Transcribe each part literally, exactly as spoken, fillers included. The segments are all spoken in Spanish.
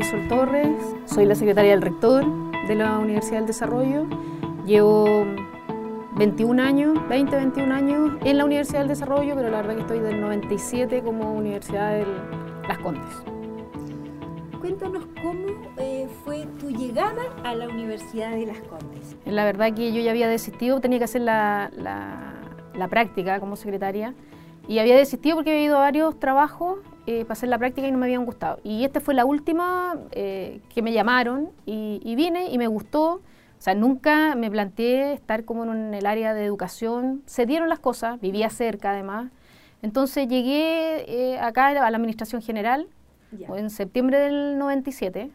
Marisol Torres, soy la secretaria del rector de la Universidad del Desarrollo. Llevo veintiún años, veinte, veintiún años en la Universidad del Desarrollo, pero la verdad que estoy del noventa y siete como Universidad de Las Condes. Cuéntanos cómo eh, fue tu llegada a la Universidad de Las Condes. La verdad que yo ya había desistido, tenía que hacer la, la, la práctica como secretaria y había desistido porque había ido a varios trabajos eh, para hacer la práctica y no me habían gustado. Y esta fue la última eh, que me llamaron y, y vine y me gustó. O sea, nunca me planteé estar como en el área de educación. Se dieron las cosas, vivía cerca además. Entonces llegué eh, acá a la Administración General ya. en septiembre del noventa y siete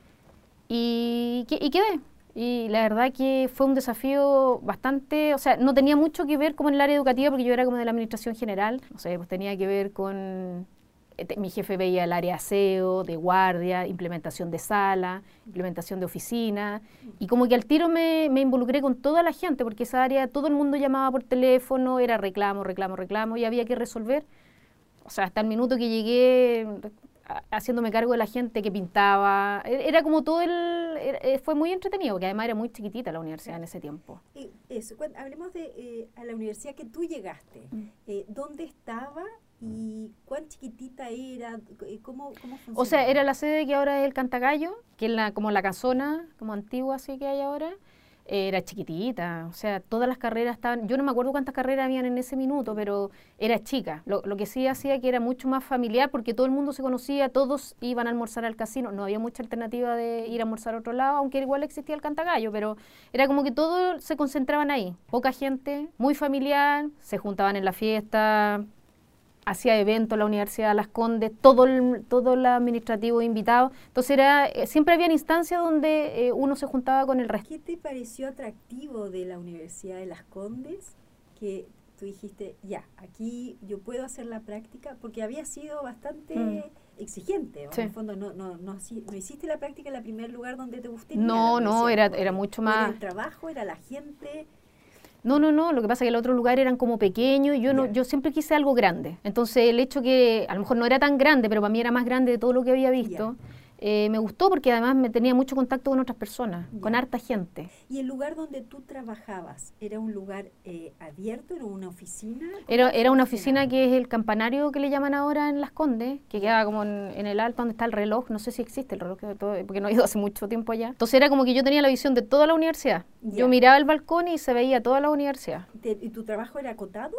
y, y quedé. Y la verdad que fue un desafío bastante, o sea, no tenía mucho que ver como en el área educativa porque yo era como de la Administración General. No sé, pues tenía que ver con... Mi jefe veía el área aseo, de guardia, implementación de sala, implementación de oficina, y como que al tiro me, me involucré con toda la gente, porque esa área todo el mundo llamaba por teléfono, era reclamo, reclamo, reclamo, y había que resolver. O sea, hasta el minuto que llegué haciéndome cargo de la gente que pintaba, era como todo el... Era, fue muy entretenido, porque además era muy chiquitita la universidad en ese tiempo. Eh, eso, cuando, hablemos de eh, a la universidad que tú llegaste, eh, ¿dónde estaba? ¿Y cuán chiquitita era? ¿Cómo, cómo funcionaba? O sea, era la sede que ahora es el Cantagallo, que es la, como la casona, como antigua así que hay ahora. Era chiquitita, o sea, todas las carreras estaban... Yo no me acuerdo cuántas carreras habían en ese minuto, pero era chica. Lo, lo que sí hacía que era mucho más familiar porque todo el mundo se conocía, todos iban a almorzar al casino. No había mucha alternativa de ir a almorzar a otro lado, aunque igual existía el Cantagallo, pero era como que todos se concentraban ahí. Poca gente, muy familiar, se juntaban en la fiesta... Hacía eventos la Universidad de Las Condes, todo el, todo el administrativo invitado. Entonces era, siempre había instancias donde eh, uno se juntaba con el resto. ¿Qué te pareció atractivo de la Universidad de Las Condes? Que tú dijiste, ya, aquí yo puedo hacer la práctica, porque había sido bastante mm. exigente. Sí. En el fondo, no, no, no, no hiciste la práctica en el primer lugar donde te gustaría. No, no, era, era mucho más... Era el trabajo, era la gente... No, no, no, lo que pasa es que el otro lugar eran como pequeños y yo, no, yo siempre quise algo grande. Entonces el hecho que a lo mejor no era tan grande, pero para mí era más grande de todo lo que había visto, eh, me gustó porque además me tenía mucho contacto con otras personas, ya. con harta gente. ¿Y el lugar donde tú trabajabas era un lugar eh, abierto, era una oficina? Era, era una oficina que es el campanario que le llaman ahora en Las Condes, que queda como en, en el alto donde está el reloj, no sé si existe el reloj, porque no he ido hace mucho tiempo allá. Entonces era como que yo tenía la visión de toda la universidad. Ya. Yo miraba el balcón y se veía toda la universidad. ¿Y tu trabajo era acotado?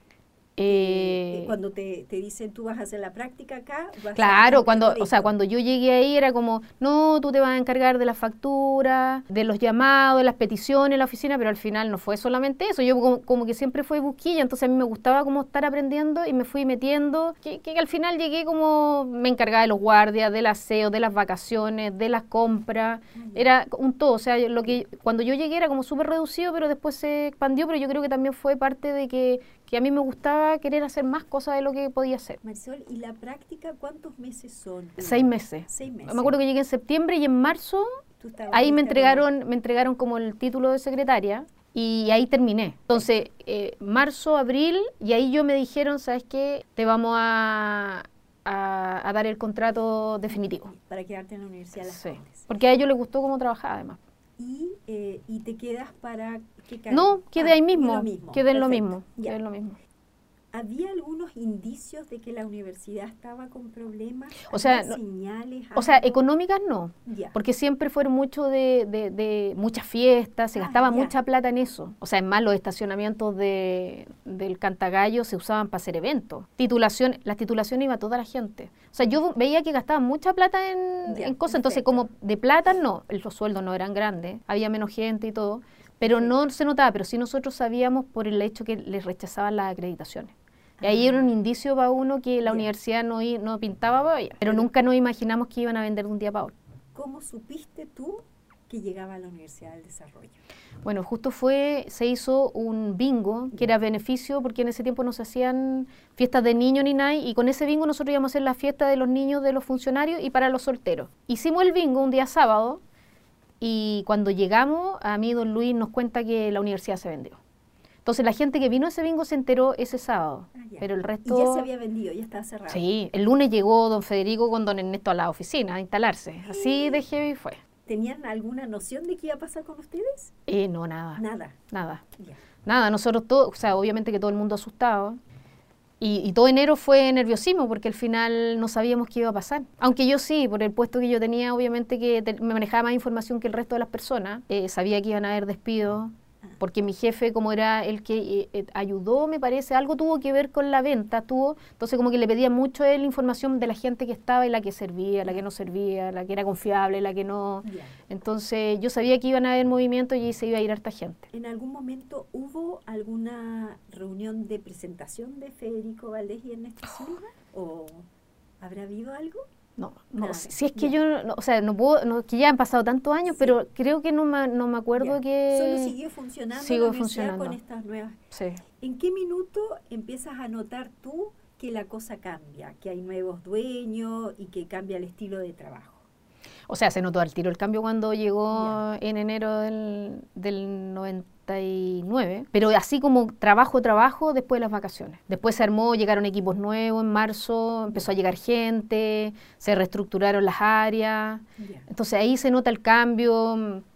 Eh, cuando te, te dicen tú vas a hacer la práctica acá, vas claro, a cuando, o sea, cuando yo llegué ahí era como, no, tú te vas a encargar de la factura, de los llamados, de las peticiones en la oficina, pero al final no fue solamente eso, yo como, como que siempre fui busquilla, entonces a mí me gustaba como estar aprendiendo y me fui metiendo, que, que al final llegué como, me encargaba de los guardias, del aseo, de las vacaciones, de las compras, uh-huh. era un todo, o sea, lo que cuando yo llegué era como súper reducido, pero después se expandió, pero yo creo que también fue parte de que que a mí me gustaba querer hacer más cosas de lo que podía hacer. Marisol, ¿y la práctica cuántos meses son? Seis meses. Seis meses. Me acuerdo que llegué en septiembre y en marzo ahí me entregaron, me entregaron como el título de secretaria y ahí terminé. Entonces, eh, marzo, abril, y ahí yo me dijeron, ¿sabes qué? Te vamos a, a, a dar el contrato definitivo. Para quedarte en la Universidad de Las Condes. Sí, porque a ellos les gustó cómo trabajaba además. Y, eh, y te quedas para... ¿qué No, quedé ah, ahí mismo, lo mismo. quedé en lo mismo, quedé en lo mismo. ¿Había algunos indicios de que la universidad estaba con problemas? O sea, no, señales? O sea, económicas no, ya. porque siempre fueron mucho de, de, de muchas fiestas, se ah, gastaba ya. mucha plata en eso. O sea, es más, los estacionamientos de, del Cantagallo se usaban para hacer eventos. Titulación, las titulaciones iba toda la gente. O sea, yo veía que gastaban mucha plata en, ya, en cosas, entonces como de plata no, los sueldos no eran grandes, había menos gente y todo, pero sí. no se notaba, pero sí nosotros sabíamos por el hecho que les rechazaban las acreditaciones. Y ahí era un indicio para uno que la yeah. universidad no, no pintaba para ella, pero nunca nos imaginamos que iban a vender de un día para otro. ¿Cómo supiste tú que llegaba a la Universidad del Desarrollo? Bueno, justo fue, se hizo un bingo, que era beneficio, porque en ese tiempo no se hacían fiestas de niños ni nada, y con ese bingo nosotros íbamos a hacer la fiesta de los niños, de los funcionarios y para los solteros. Hicimos el bingo un día sábado, y cuando llegamos, a mí don Luis nos cuenta que la universidad se vendió. Entonces la gente que vino a ese bingo se enteró ese sábado, Ah, ya. pero el resto... Y ya se había vendido, ya estaba cerrado. Sí, el lunes llegó don Federico con don Ernesto a la oficina a instalarse. Así de heavy fue. ¿Tenían alguna noción de qué iba a pasar con ustedes? Eh, no, nada. Nada. Nada. Ya. Nada, nosotros todos, o sea, obviamente que todo el mundo asustado. Y, y todo enero fue nerviosismo porque al final no sabíamos qué iba a pasar. Aunque yo sí, por el puesto que yo tenía, obviamente que te, me manejaba más información que el resto de las personas. Eh, sabía que iban a haber despidos, porque mi jefe, como era el que eh, ayudó, me parece, algo tuvo que ver con la venta, tuvo, entonces como que le pedía mucho a él información de la gente que estaba y la que servía, la que no servía, la que era confiable, la que no. Ya. Entonces yo sabía que iban a haber movimientos y se iba a ir harta gente. ¿En algún momento hubo alguna reunión de presentación de Federico Valdés y Ernesto Silva? ¿O habrá habido algo? No, no, Nada. si, si es que Ya. yo, no, o sea, no puedo, no, que ya han pasado tantos años, Sí. pero creo que no me, no me acuerdo Ya. que... Solo siguió funcionando Sigo la universidad funcionando. con estas nuevas. Sí. ¿En qué minuto empiezas a notar tú que la cosa cambia, que hay nuevos dueños y que cambia el estilo de trabajo? O sea, se notó al tiro el cambio cuando llegó Ya. en enero del, del noventa y nueve, pero así como trabajo, trabajo después de las vacaciones. Después se armó, llegaron equipos nuevos en marzo, empezó a llegar gente, se reestructuraron las áreas, Ya. entonces ahí se nota el cambio.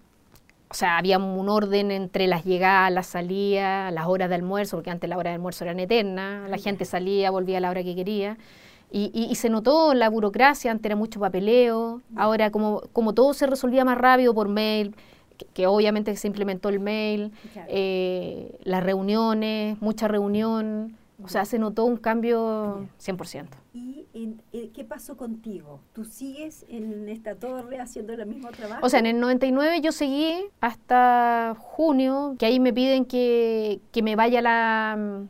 O sea, había un orden entre las llegadas, las salidas, las horas de almuerzo, porque antes las horas de almuerzo eran eternas, la Ya. gente salía, volvía a la hora que quería. Y, y, y se notó la burocracia, antes era mucho papeleo, Ya. ahora como, como todo se resolvía más rápido por mail, que, que obviamente se implementó el mail, Claro. eh, las reuniones, mucha reunión, o sea, se notó un cambio Ya. cien por ciento. ¿Y en- eh, qué pasó contigo? ¿Tú sigues en esta torre haciendo el mismo trabajo? O sea, en el noventa y nueve yo seguí hasta junio, que ahí me piden que, que me vaya a la...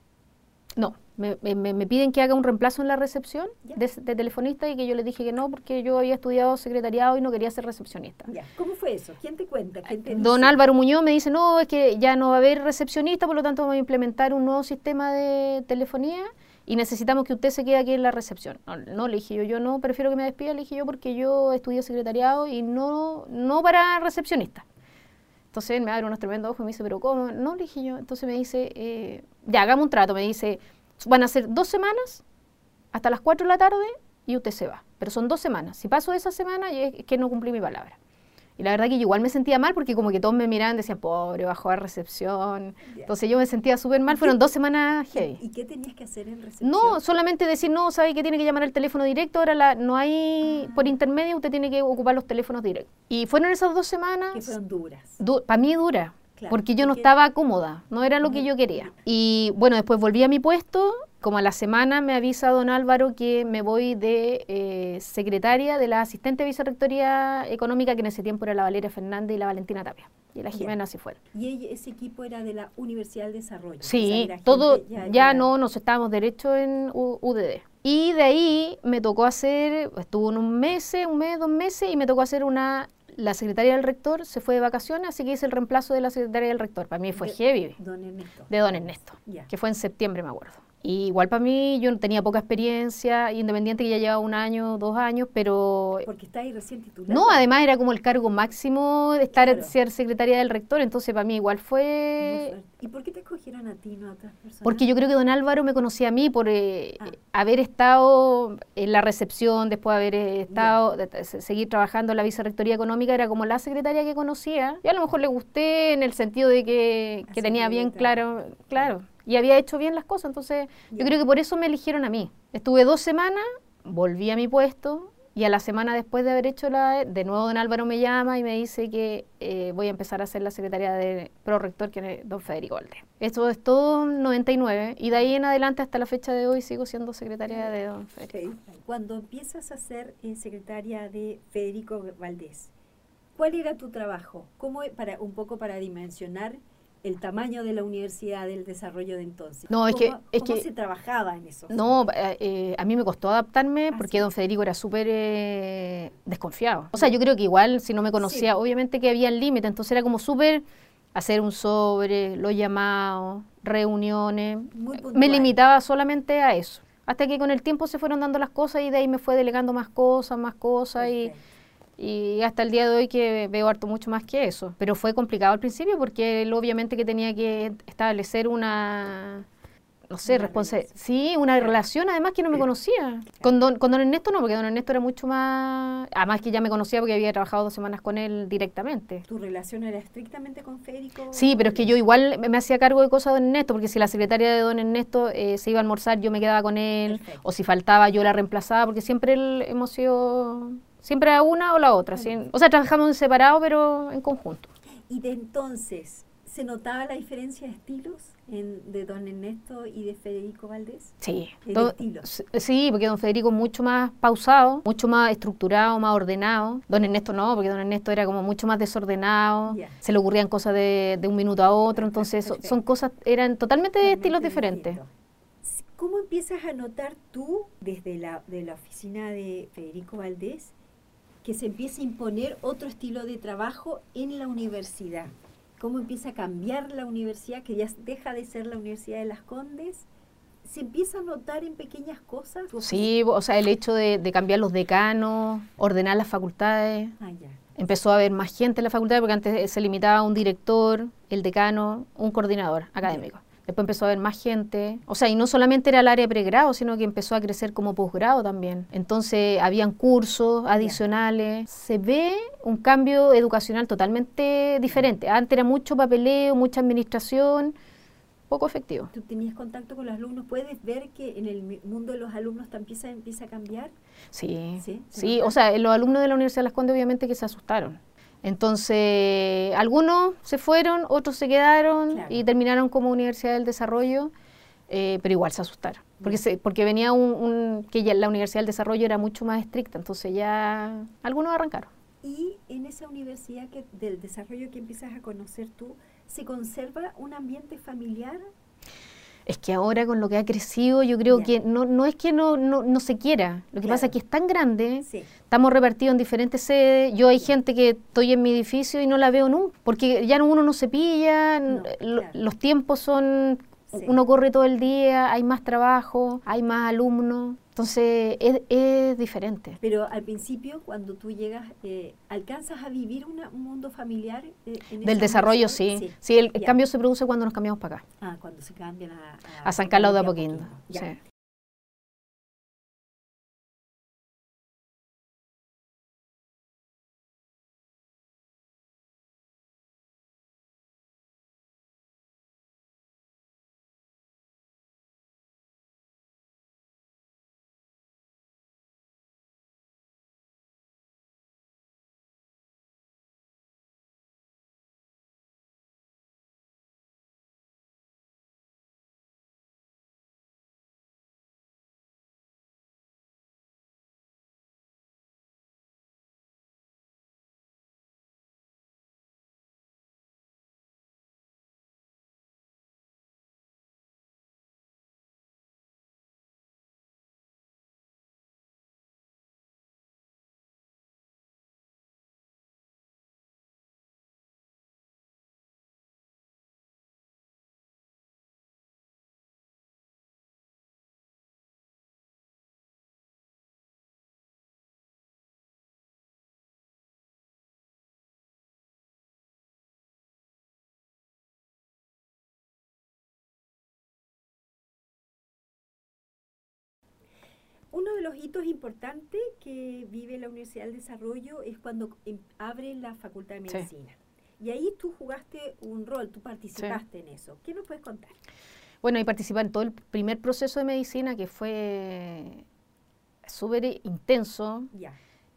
No, me, me, me piden que haga un reemplazo en la recepción Ya. de, de telefonista y que yo les dije que no porque yo había estudiado secretariado y no quería ser recepcionista. Ya. ¿Cómo fue eso? ¿Quién te cuenta? ¿Quién te Don dice? Álvaro Muñoz me dice, no, es que ya no va a haber recepcionista, por lo tanto vamos a implementar un nuevo sistema de telefonía y necesitamos que usted se quede aquí en la recepción. No, no, le dije yo, yo no, prefiero que me despida, le dije yo, porque yo estudié secretariado y no, no para recepcionista. Entonces él me abre unos tremendos ojos y me dice, ¿pero cómo? No, le dije yo. Entonces me dice, eh, ya, hagamos un trato. Me dice, van a ser dos semanas hasta las cuatro de la tarde y usted se va. Pero son dos semanas. Si paso esa semana, es que no cumplí mi palabra. Y la verdad que yo igual me sentía mal porque como que todos me miraban y decían, pobre, bajó a recepción. Ya. Entonces yo me sentía súper mal. Fueron dos semanas heavy. ¿Y qué tenías que hacer en recepción? No, solamente decir, no, sabe que tiene que llamar al teléfono directo, ahora la, no hay, Ah. por intermedio, usted tiene que ocupar los teléfonos directos. Y fueron esas dos Que semanas, fueron duras. para mí dura, Claro, porque yo no porque- estaba cómoda, no era lo que Ujú. yo quería. Y bueno, después volví a mi puesto, como a la semana me avisa don Álvaro que me voy de eh, secretaria de la asistente de vicerrectoría económica, que en ese tiempo era la Valeria Fernández y la Valentina Tapia. Y la Ya. Jimena así fue. Y ella- ese equipo era de la Universidad del Desarrollo. O sea, Sí, era todo, gente ya, ya- no, nos estábamos derecho en U- UDD. Y de ahí me tocó hacer, estuvo unos meses, un mes, dos meses, y me tocó hacer una, la secretaria del rector se fue de vacaciones, así que hice el reemplazo de la secretaria del rector. Para mí fue de- heavy, Don Ernesto. de don Ernesto, Ya. que fue en septiembre, me acuerdo. Y igual para mí, yo no tenía poca experiencia, independiente que ya llevaba un año, dos años, pero... Porque está ahí recién titulado. No, además era como el cargo máximo de estar Claro. ser secretaria del rector, entonces para mí igual Muy fue... fuerte. ¿Y por qué te escogieron a ti, no a otras personas? Porque yo creo que don Álvaro me conocía a mí por eh, Ah. haber estado en la recepción, después de haber eh, estado, de, de se- seguir trabajando en la vicerrectoría económica, era como la secretaria que conocía. Y a lo mejor le gusté en el sentido de que, que Así tenía que bien te- claro, claro, y había hecho bien las cosas. Entonces, Ya. yo creo que por eso me eligieron a mí. Estuve dos semanas, volví a mi puesto. Y a la semana después de haber hecho la... De nuevo don Álvaro me llama y me dice que eh, voy a empezar a ser la secretaria de prorector, que es don Federico Valdés. Esto es todo en noventa y nueve y de ahí en adelante hasta la fecha de hoy sigo siendo secretaria de don Federico. Ok. Cuando empiezas a ser eh, secretaria de Federico Valdés, ¿cuál era tu trabajo? ¿Cómo, e- para, un poco para dimensionar el tamaño de la universidad, del desarrollo de entonces? No, es que- ¿Cómo, es cómo que- se trabajaba en eso? No, eh, eh, a mí me costó adaptarme Ah, porque sí. don Federico era súper eh, desconfiado. O sea, yo creo que igual si no me conocía, Sí. obviamente que había límite, entonces era como súper hacer un sobre, los llamados, reuniones. Muy Me puntual. limitaba solamente a eso. Hasta que con el tiempo se fueron dando las cosas y de ahí me fue delegando más cosas, más cosas y, Perfecto. Y hasta el día de hoy que veo harto mucho más que eso. Pero fue complicado al principio porque él obviamente que tenía que establecer una... no sé, responsabilidad. Sí, una relación además que no me conocía. Con don, con don Ernesto no, porque don Ernesto era mucho más... Además que ya me conocía porque había trabajado dos semanas con él directamente. ¿Tu relación era estrictamente con Federico? Sí, pero es que yo igual me, me hacía cargo de cosas de don Ernesto, porque si la secretaria de don Ernesto eh, se iba a almorzar, yo me quedaba con él. Perfecto. O si faltaba, yo la reemplazaba, porque siempre él, hemos sido... Siempre era una o la otra. ¿Sí? O sea, trabajamos en separado, pero en conjunto. Y de entonces... ¿Se notaba la diferencia de estilos en, de don Ernesto y de Federico Valdés? Sí. ¿El estilo? Sí, porque don Federico es mucho más pausado, mucho más estructurado, más ordenado. Don Ernesto no, porque don Ernesto era como mucho más desordenado. Yeah. Se le ocurrían cosas de, de un minuto a otro, entonces perfecto. Son cosas, eran totalmente, totalmente estilos diferentes. Distinto. ¿Cómo empiezas a notar tú, desde la, de la oficina de Federico Valdés, que se empieza a imponer otro estilo de trabajo en la universidad? ¿Cómo empieza a cambiar la universidad, que ya deja de ser la Universidad de Las Condes? ¿Se empieza a notar en pequeñas cosas? Sí, o sea, el hecho de, de cambiar los decanos, ordenar las facultades. Ah, ya. Empezó a haber más gente en la facultad, porque antes se limitaba a un director, el decano, un coordinador académico. Bien. Después empezó a haber más gente. O sea, y no solamente era el área de pregrado, sino que empezó a crecer como posgrado también. Entonces, habían cursos adicionales. Yeah. Se ve un cambio educacional totalmente diferente. Antes era mucho papeleo, mucha administración, poco efectivo. ¿Tú tenías contacto con los alumnos? ¿Puedes ver que en el mundo de los alumnos empieza, empieza a cambiar? Sí, sí, sí. O sea, los alumnos de la Universidad de Las Condes obviamente que se asustaron. Entonces, algunos se fueron, otros se quedaron, claro. Y terminaron como Universidad del Desarrollo, eh, pero igual se asustaron, porque, se, porque venía un, un que ya la Universidad del Desarrollo era mucho más estricta, entonces ya algunos arrancaron. Y en esa universidad que, del desarrollo que empiezas a conocer tú, ¿se conserva un ambiente familiar? Es que ahora con lo que ha crecido, yo creo yeah. que no, no es que no, no, no se quiera. Lo que claro. pasa es que es tan grande, sí. Estamos repartidos en diferentes sedes. Yo hay sí. gente que estoy en mi edificio y no la veo nunca, porque ya uno no se pilla, no, lo, claro. los tiempos son, sí. uno corre todo el día, hay más trabajo, hay más alumnos. Entonces es, es diferente. Pero al principio, cuando tú llegas, eh, ¿alcanzas a vivir una, un mundo familiar? Eh, en Del desarrollo, sí. Sí, sí el, el cambio se produce cuando nos cambiamos para acá. Ah, cuando se cambian a... A, a San Carlos de Apoquindo. Sí. Uno de los hitos importantes que vive la Universidad del Desarrollo es cuando em, abre la Facultad de Medicina. Sí. Y ahí tú jugaste un rol, tú participaste sí. en eso. ¿Qué nos puedes contar? Bueno, ahí participé en todo el primer proceso de medicina, que fue súper intenso. Ya.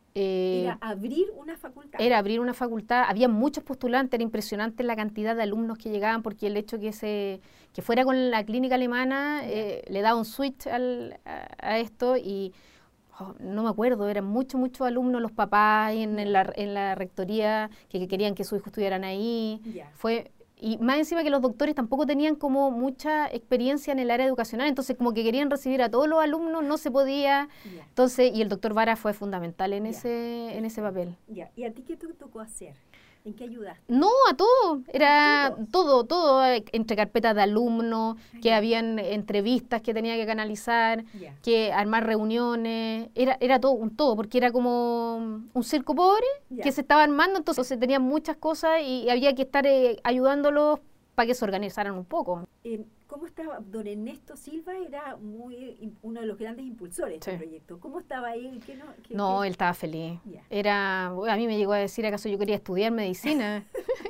Eh, era abrir una facultad. Era abrir una facultad. Había muchos postulantes, era impresionante la cantidad de alumnos que llegaban, porque el hecho que se que fuera con la clínica alemana eh, le daba un switch al, a, a esto y oh, no me acuerdo, eran muchos, muchos alumnos, los papás en, en, la, en la rectoría que, que querían que sus hijos estuvieran ahí. Yeah. Fue Y más encima que los doctores tampoco tenían como mucha experiencia en el área educacional, entonces como que querían recibir a todos los alumnos, no se podía. Yeah. Entonces, y el doctor Vara fue fundamental en, yeah. ese, en ese papel. Yeah. ¿Y a ti qué te tocó hacer? ¿En qué ayudaste? No, a todo. Era ¿A todos? todo, todo, eh, entre carpetas de alumnos, Ah, que ya. habían entrevistas que tenía que canalizar, Ya. que armar reuniones. Era, era todo, un todo, porque era como un circo pobre Ya. que se estaba armando, entonces se tenían muchas cosas y había que estar eh, ayudándolos para que se organizaran un poco. Eh, ¿Cómo estaba? Don Ernesto Silva era muy im- uno de los grandes impulsores Sí. del proyecto. ¿Cómo estaba él? ¿Qué no, qué- No, qué- él estaba feliz. Ya. Era, bueno, a mí me llegó a decir acaso yo quería estudiar medicina.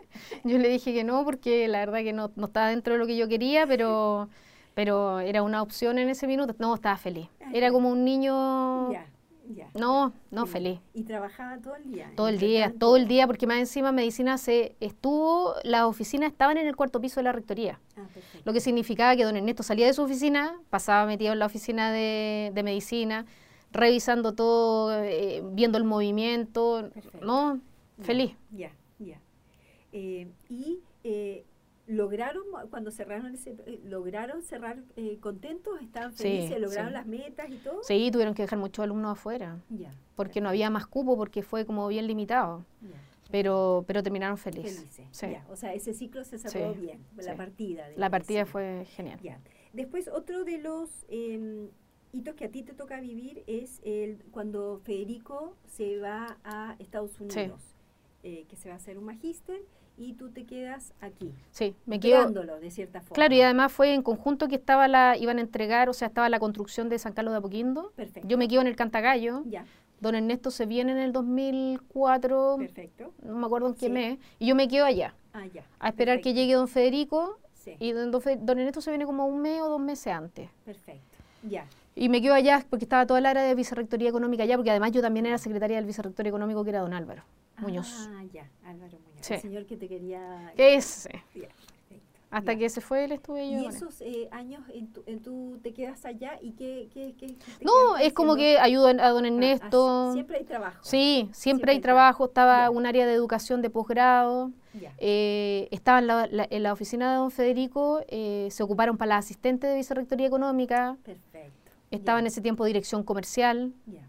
Yo le dije que no, porque la verdad que no, no estaba dentro de lo que yo quería, pero, pero era una opción en ese minuto. No, estaba feliz. Ah, Era ya. como un niño, Ya, ya. no, no, Feliz. feliz. Y trabajaba todo el día. Todo el entre día, tanto- todo el día, porque más encima medicina se estuvo, las oficinas estaban en el cuarto piso de la rectoría. Ah, perfecto. Lo que significaba que don Ernesto salía de su oficina, pasaba metido en la oficina de, de medicina, revisando todo, eh, viendo el movimiento, Perfecto. no, Ya, feliz. Ya, ya. Eh, y eh, lograron, cuando cerraron ese, eh, lograron cerrar eh, contentos, estaban Sí, felices, lograron sí. las metas y todo. Sí, tuvieron que dejar muchos alumnos afuera, Ya. porque no había más cupo, porque fue como bien limitado, Ya. pero, pero terminaron felices. Felices. Sí. Ya. O sea, ese ciclo se cerró Sí, bien, la sí. partida. de La partida medicina. fue genial. Ya. Después, otro de los eh, hitos que a ti te toca vivir es el cuando Federico se va a Estados Unidos, eh, que se va a hacer un magíster y tú te quedas aquí, Sí, me quedo. cuidándolo de cierta forma. Claro, y además fue en conjunto que estaba la, iban a entregar, o sea, estaba la construcción de San Carlos de Apoquindo. Perfecto. Yo me quedo en el Cantagallo. Ya, Don Ernesto se viene en el dos mil cuatro, perfecto. no me acuerdo en qué Sí. mes, y yo me quedo allá, Ah, ya. a esperar que perfecto. llegue don Federico, Sí, y don, don Fe- don Ernesto se viene como un mes o dos meses antes. perfecto. Ya, Y me quedo allá porque estaba toda la área de Vicerrectoría Económica allá, porque además yo también era secretaria del Vicerrector Económico, que era don Álvaro Muñoz. Ah, ya, Álvaro Muñoz. Sí. El señor que te quería... Que ese. Ya, perfecto. Hasta Ya. que se fue él estuve yo Y con él. esos eh, años, en tu, en tú te quedas allá y qué, qué, qué, qué te No, quedaste es como haciendo? que ayudo a don Ah, Ernesto. así- siempre hay trabajo. Sí, siempre, Siempre hay hay trabajo. Estaba Ya. un área de educación de posgrado. Ya. Eh, estaba en la, la- en la oficina de don Federico, eh, se ocuparon para la asistente de Vicerrectoría Económica. Perfecto. Estaba Ya, en ese tiempo dirección comercial. ya.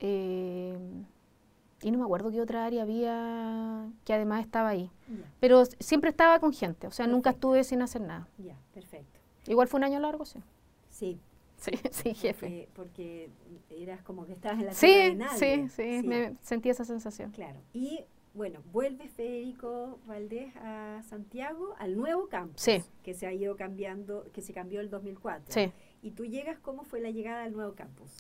eh, y no me acuerdo qué otra área había que además estaba ahí. Ya, Pero s- siempre estaba con gente, o sea, nunca Perfecto. estuve sin hacer nada. ya, perfecto. Igual fue un año largo, sí. Sí. Sí, sí, jefe. Porque, porque eras como que estabas en la tierra Sí, de nadie. sí, sí, me sentí esa sensación. Claro. Y bueno, vuelve Federico Valdés a Santiago, al nuevo campus, Sí. que se ha ido cambiando, que se cambió el dos mil cuatro. Sí. Y tú llegas, ¿cómo fue la llegada al nuevo campus?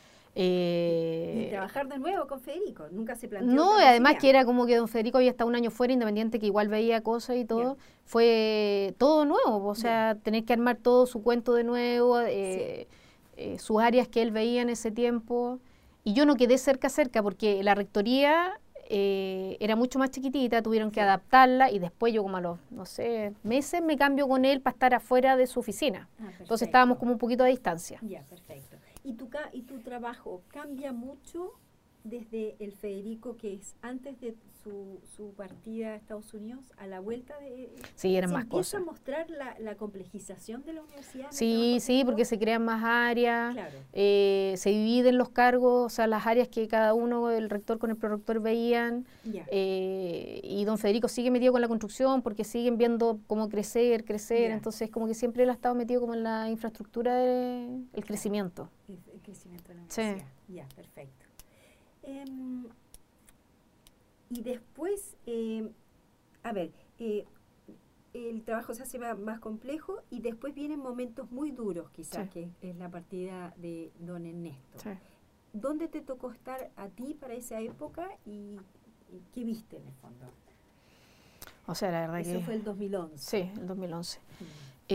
Eh, Y trabajar de nuevo con Federico, nunca se planteó. No, y otra además posibilidad. que era como que don Federico había estado un año fuera, independiente, que igual veía cosas y todo. Fue todo nuevo, o sea, tener que armar todo su cuento de nuevo, eh, eh, sus áreas que él veía en ese tiempo. Y yo no quedé cerca, cerca, porque la rectoría eh, era mucho más chiquitita, tuvieron que Sí. adaptarla y después yo como a los, no sé, meses me cambio con él para estar afuera de su oficina. Ah, Entonces perfecto. estábamos como un poquito a distancia. Ya, perfecto. ¿Y tu, ca- ¿Y tu trabajo cambia mucho desde el Federico que es antes de su, su partida a Estados Unidos a la vuelta de... Sí, eran ¿Se más empieza cosas. a mostrar la, la complejización de la universidad? en el Sí, trabajo sí, Federico? porque se crean más áreas, Claro. eh, se dividen los cargos, o sea, las áreas que cada uno, el rector con el prorector veían, Ya. eh, y don Federico sigue metido con la construcción porque siguen viendo cómo crecer, crecer, Ya. entonces como que siempre él ha estado metido como en la infraestructura del crecimiento. El, el crecimiento de la Sí. universidad. Ya, perfecto. Em, y después, em, a ver, eh, el trabajo se hace ma- más complejo y después vienen momentos muy duros, quizás, Sí. que es la partida de don Ernesto. Sí. ¿Dónde te tocó estar a ti para esa época y, y qué viste en el fondo? O sea, la verdad Eso que... fue el dos mil once. Sí, el dos mil once. Mm.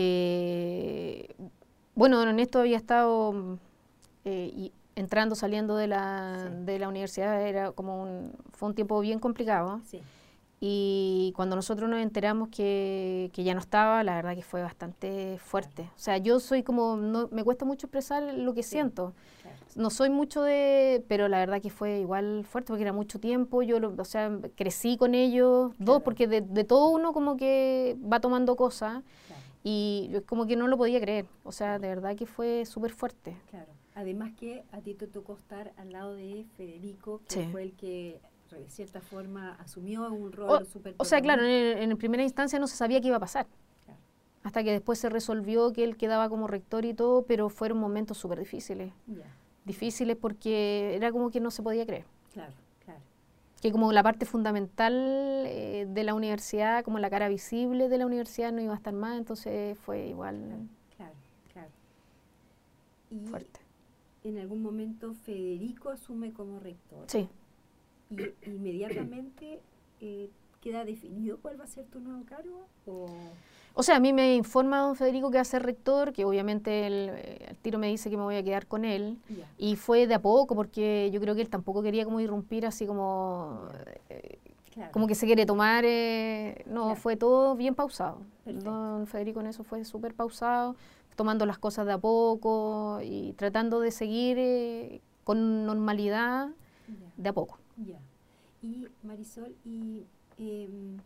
Eh, bueno, don Ernesto había estado mm, eh, y entrando, saliendo de la, Sí. de la universidad, era como un, fue un tiempo bien complicado. Sí, Y cuando nosotros nos enteramos que, que ya no estaba, la verdad que fue bastante fuerte. O sea, yo soy como, no, me cuesta mucho expresar lo que Sí. siento. claro. No soy mucho de, pero la verdad que fue igual fuerte porque era mucho tiempo. Yo, lo- o sea, crecí con ellos, Claro. dos, porque de, de todo uno como que va tomando cosas Claro, y yo como que no lo podía creer. O sea, de verdad que fue súper fuerte. claro. Además que a ti te tocó estar al lado de Federico, que Sí. fue el que de cierta forma asumió un rol O, súper o sea, claro, en, en primera instancia no se sabía qué iba a pasar. Claro. Hasta que después se resolvió que él quedaba como rector y todo, pero fueron momentos súper difíciles. Ya. Difíciles porque era como que no se podía creer. Claro, claro. Que como la parte fundamental eh, de la universidad, como la cara visible de la universidad no iba a estar más, entonces fue igual Claro, claro. Y fuerte. en algún momento Federico asume como rector. Sí. Y inmediatamente eh, queda definido cuál va a ser tu nuevo cargo. ¿O? O sea, a mí me informa don Federico que va a ser rector, que obviamente el, el tiro me dice que me voy a quedar con él. Ya. Y fue de a poco, porque yo creo que él tampoco quería como irrumpir así como, eh, Claro. como que se quiere tomar. Eh, no, Claro. fue todo bien pausado. Perfecto. Don Federico en eso fue súper pausado, tomando las cosas de a poco y tratando de seguir eh, con normalidad Ya. de a poco. Ya. Y Marisol, y eh,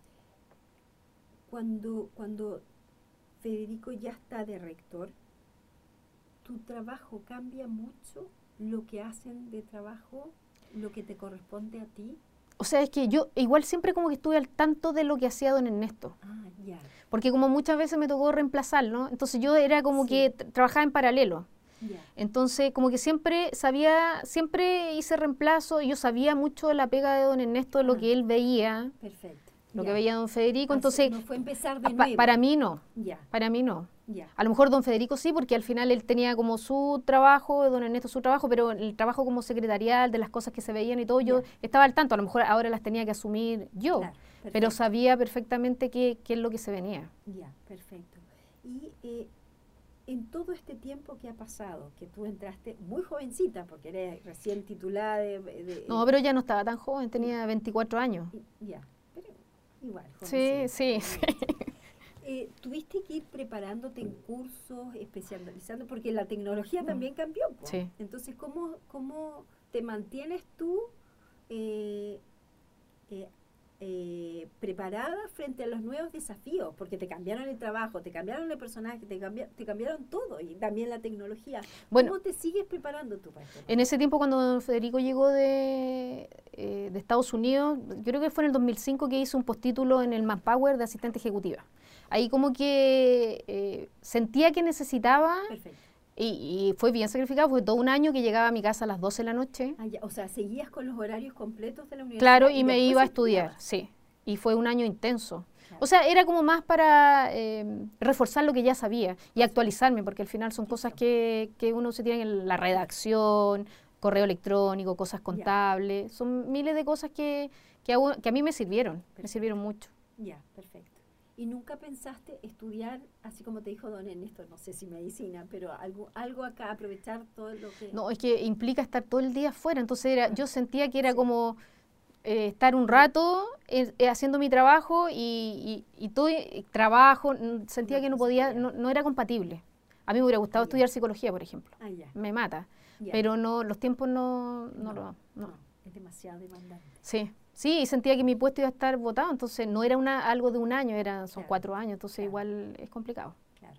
cuando, cuando Federico ya está de rector, ¿tu trabajo cambia mucho? ¿Lo que hacen de trabajo, lo que te corresponde a ti? O sea, es que yo igual siempre como que estuve al tanto de lo que hacía don Ernesto. Ah, ya. Porque como muchas veces me tocó reemplazarlo, entonces yo era como Sí. que t- trabajaba en paralelo. Ya. Entonces, como que siempre sabía, siempre hice reemplazo, y yo sabía mucho de la pega de don Ernesto, de lo Ah. que él veía, Perfecto. lo Ya. que veía don Federico. Así, Entonces, no fue empezar de a- pa- nuevo. para mí no, Ya, para mí no. ya. A lo mejor don Federico sí, porque al final él tenía como su trabajo, don Ernesto su trabajo, pero el trabajo como secretarial, de las cosas que se veían y todo, yo Ya. estaba al tanto. A lo mejor ahora las tenía que asumir yo, Claro, pero perfecto. sabía perfectamente qué, qué es lo que se venía. Ya, perfecto. Y eh, en todo este tiempo que ha pasado, que tú entraste muy jovencita, porque eres recién titulada de... de- No, pero ya no estaba tan joven, tenía veinticuatro años. Ya, pero igual, Sí, jovencita. sí, sí. Eh, ¿Tuviste que ir preparándote en cursos, especializando? Porque la tecnología también cambió, po. Sí. Entonces, ¿cómo, cómo te mantienes tú eh, eh, eh, preparada frente a los nuevos desafíos? Porque te cambiaron el trabajo, te cambiaron el personaje, te, cambia, te cambiaron todo, y también la tecnología. Bueno, ¿Cómo te sigues preparando tú para esto? en ese tiempo, cuando don Federico llegó de, eh, de Estados Unidos, yo creo que fue en el dos mil cinco que hizo un postítulo en el Manpower de asistente ejecutiva. Ahí como que eh, sentía que necesitaba, Perfecto. y, y fue bien sacrificado, fue todo un año que llegaba a mi casa a las doce de la noche. Ah, ya. O sea, seguías con los horarios completos de la universidad. Claro, y me después iba a estudiar, estudiabas. sí. Y fue un año intenso. Claro. O sea, era como más para eh, reforzar lo que ya sabía y actualizarme, porque al final son cosas que, que uno se tiene en la redacción, correo electrónico, cosas contables. Son miles de cosas que, que, a, uno- que a mí me sirvieron, me Perfecto. sirvieron mucho. Ya, perfecto. ¿Y nunca pensaste estudiar, así como te dijo don Ernesto, no sé si medicina, pero algo, algo acá, aprovechar todo lo que... No, es que implica estar todo el día afuera, entonces era, yo sentía que era Sí. como eh, estar un rato eh, eh, haciendo mi trabajo y, y, y todo eh, trabajo, mm, sentía No, que no no se podía, podía. no, no era compatible. A mí me hubiera gustado Ah, ya. estudiar psicología, por ejemplo, Ah, ya. me mata, ya. pero no, los tiempos no, no, No, lo, no. no, es demasiado demandante. Sí, sí, y sentía que mi puesto iba a estar votado, entonces no era una algo de un año, era, son Claro, cuatro años, entonces claro. igual es complicado. Claro.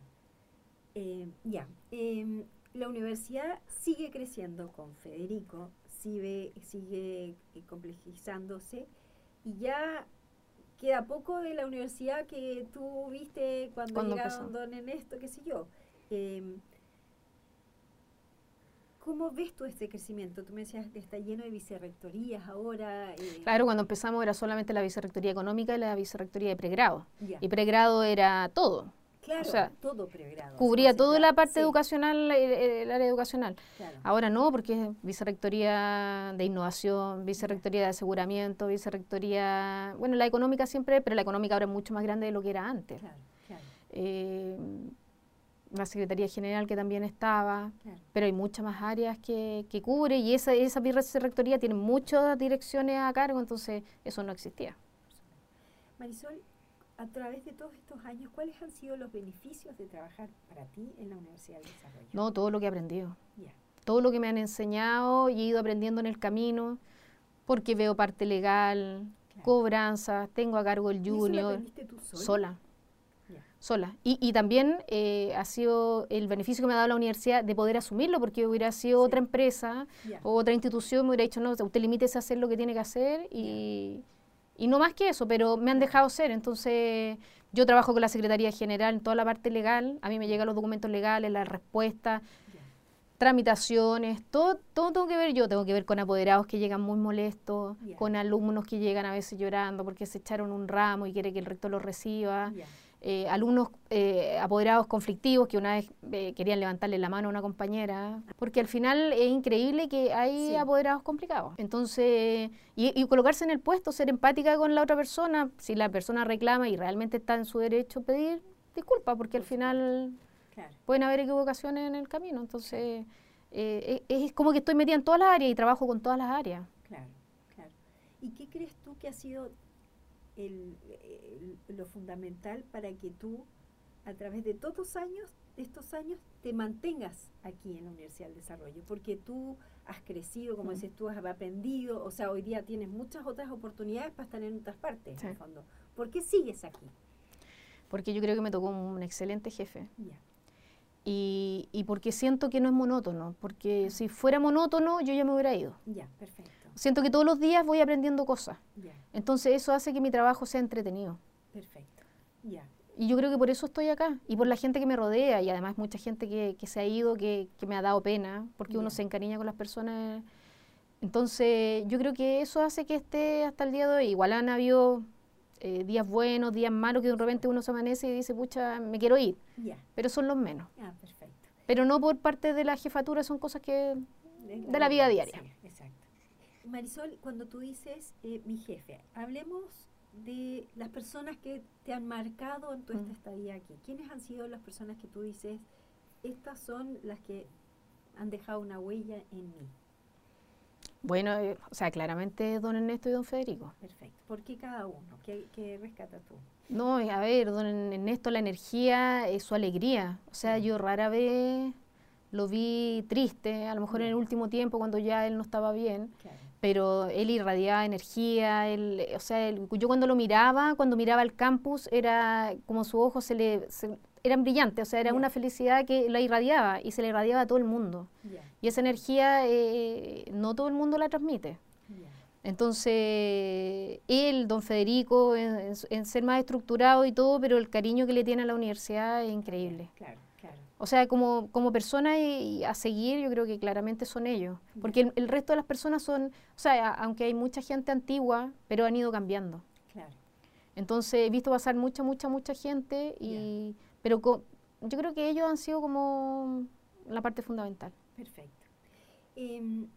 Eh, ya. Em, la universidad sigue creciendo con Federico, sigue, sigue eh, complejizándose, y ya queda poco de la universidad que tú viste cuando, Cuando llegaron empezó. don Ernesto, qué sé yo. Em, ¿Cómo ves tú este crecimiento? Tú me decías que está lleno de vicerrectorías ahora. eh, Claro, cuando empezamos era solamente la vicerrectoría económica y la vicerrectoría de pregrado, ya. y pregrado era todo. Claro, o sea, todo pregrado. Cubría así, toda claro. la parte Sí, educacional, el, el área educacional. claro. Ahora no, porque es vicerrectoría de innovación, vicerrectoría de aseguramiento, vicerrectoría, bueno, la económica siempre, pero la económica ahora es mucho más grande de lo que era antes. Claro, claro, Eh, la Secretaría General que también estaba, claro. pero hay muchas más áreas que, que cubre, y esa, esa vicerrectoría tiene muchas direcciones a cargo, entonces eso no existía. Marisol, a través de todos estos años, ¿cuáles han sido los beneficios de trabajar para ti en la Universidad del Desarrollo? No, todo lo que he aprendido. Ya, Todo lo que me han enseñado y he ido aprendiendo en el camino, porque veo parte legal, claro. cobranza, tengo a cargo el ¿Y eso lo junior, aprendiste tú sola? sola. Ya. sola. Y, y también eh, ha sido el beneficio que me ha dado la universidad de poder asumirlo, porque hubiera sido sí. otra empresa yeah. o otra institución, me hubiera dicho, no, usted limítese a hacer lo que tiene que hacer y, yeah. y no más que eso, pero me han dejado ser. Entonces, yo trabajo con la Secretaría General en toda la parte legal, a mí me llegan los documentos legales, las respuestas, yeah. tramitaciones, todo, todo tengo que ver yo, tengo que ver con apoderados que llegan muy molestos, yeah. con alumnos que llegan a veces llorando porque se echaron un ramo y quiere que el rector lo reciba. Yeah. Eh, alumnos eh, apoderados conflictivos que una vez eh, querían levantarle la mano a una compañera, porque al final es increíble que hay sí. apoderados complicados. Entonces, y, y colocarse en el puesto, ser empática con la otra persona, si la persona reclama y realmente está en su derecho, pedir disculpas, porque al final claro. pueden haber equivocaciones en el camino. Entonces, eh, es, es como que estoy metida en todas las áreas y trabajo con todas las áreas. Claro, claro. ¿Y qué crees tú que ha sido El, el, lo fundamental para que tú, a través de todos años, de estos años, te mantengas aquí en la Universidad del Desarrollo? Porque tú has crecido, como mm. dices tú, has aprendido, o sea, hoy día tienes muchas otras oportunidades para estar en otras partes, sí. en el fondo. ¿Por qué sigues aquí? Porque yo creo que me tocó un excelente jefe. Yeah. Y, y porque siento que no es monótono, porque si fuera monótono, yo ya me hubiera ido. Ya, yeah, perfecto. Siento que todos los días voy aprendiendo cosas. Yeah. Entonces eso hace que mi trabajo sea entretenido. Perfecto. Yeah. Y yo creo que por eso estoy acá. Y por la gente que me rodea. Y además mucha gente que, que se ha ido, que, que me ha dado pena. Porque yeah. uno se encariña con las personas. Entonces yo creo que eso hace que esté hasta el día de hoy. Igual han habido eh, días buenos, días malos, que de repente uno se amanece y dice, pucha, me quiero ir. Yeah. Pero son los menos. Ah, perfecto. Pero no por parte de la jefatura, son cosas que de la vida diaria. Sí, exacto. Marisol, cuando tú dices eh, mi jefe, hablemos de las personas que te han marcado en tu esta estadía aquí. ¿Quiénes han sido las personas que tú dices, estas son las que han dejado una huella en mí? Bueno, eh, o sea, claramente don Ernesto y don Federico. Perfecto. ¿Por qué cada uno? ¿Qué, qué rescata tú? No, a ver, don Ernesto, la energía es su alegría. O sea, yo rara vez lo vi triste, a lo mejor en el último tiempo cuando ya él no estaba bien. Claro. Pero él irradiaba energía, él, o sea, él, yo cuando lo miraba, cuando miraba el campus, era como sus ojos se le, se, eran brillantes, o sea, era yeah. una felicidad que la irradiaba y se le irradiaba a todo el mundo. Yeah. Y esa energía eh, no todo el mundo la transmite. Yeah. Entonces, él, don Federico, en, en, en ser más estructurado y todo, pero el cariño que le tiene a la universidad es increíble. Claro. O sea, como, como persona y, y a seguir, yo creo que claramente son ellos. Porque el, el resto de las personas son, o sea, a, aunque hay mucha gente antigua, pero han ido cambiando. Claro. Entonces he visto pasar mucha, mucha, mucha gente, y yeah. pero co, yo creo que ellos han sido como la parte fundamental. Perfecto. Eh,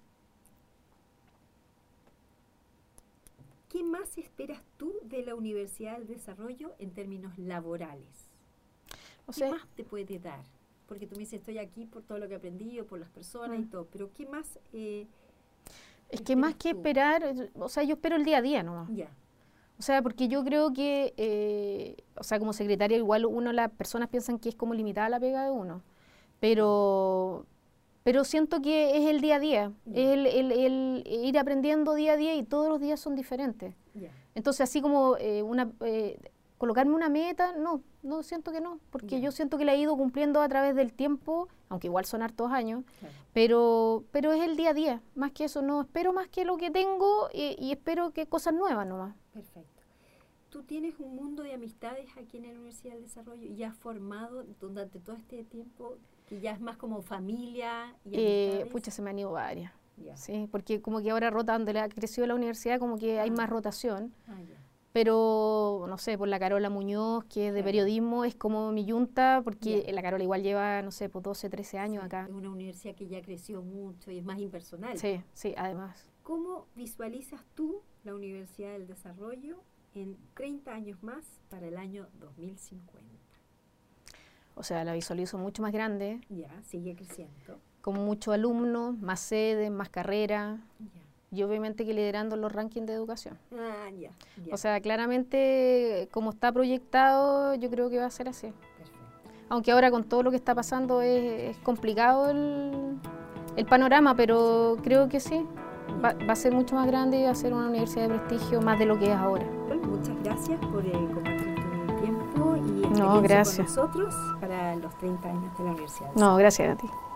¿Qué más esperas tú de la Universidad del Desarrollo en términos laborales? O ¿Qué sea, más te puede dar? Porque tú me dices, estoy aquí por todo lo que he aprendido, por las personas mm. y todo, pero ¿qué más eh, Es que más que tú? esperar, o sea, yo espero el día a día nomás. Ya. O sea, porque yo creo que, eh, o sea, como secretaria igual uno, las personas piensan que es como limitada la pega de uno, pero, pero siento que es el día a día, yeah. es el, el, el ir aprendiendo día a día y todos los días son diferentes. Yeah. Entonces, así como eh, una... Eh, colocarme una meta, no, no siento que no, porque yeah. yo siento que la he ido cumpliendo a través del tiempo, aunque igual son hartos años, claro. pero pero es el día a día, más que eso, no espero más que lo que tengo y, y espero que cosas nuevas nomás. Perfecto. Tú tienes un mundo de amistades aquí en la Universidad del Desarrollo y has formado durante todo este tiempo, que ya es más como familia y eh, pucha, se me han ido varias, yeah. sí, porque como que ahora rota, donde ha crecido la universidad, como que ah. hay más rotación. Ah, yeah. Pero, no sé, por la Carola Muñoz, que es de periodismo, es como mi yunta, porque yeah. la Carola igual lleva, no sé, pues doce, trece años sí, acá. Es una universidad que ya creció mucho y es más impersonal. Sí, sí, además. ¿Cómo visualizas tú la Universidad del Desarrollo en treinta años más para el año dos mil cincuenta? O sea, la visualizo mucho más grande. Ya, sigue creciendo. Con muchos alumnos, más sedes, más carreras. Ya. Y obviamente que liderando los rankings de educación. Ah, ya, ya. O sea, claramente, como está proyectado, yo creo que va a ser así. Perfecto. Aunque ahora con todo lo que está pasando es, es complicado el, el panorama, pero creo que sí. Va, va a ser mucho más grande y va a ser una universidad de prestigio más de lo que es ahora. Bueno, muchas gracias por eh, compartir tu tiempo y experiencia gracias. con nosotros para los treinta años de la universidad. No, gracias a ti.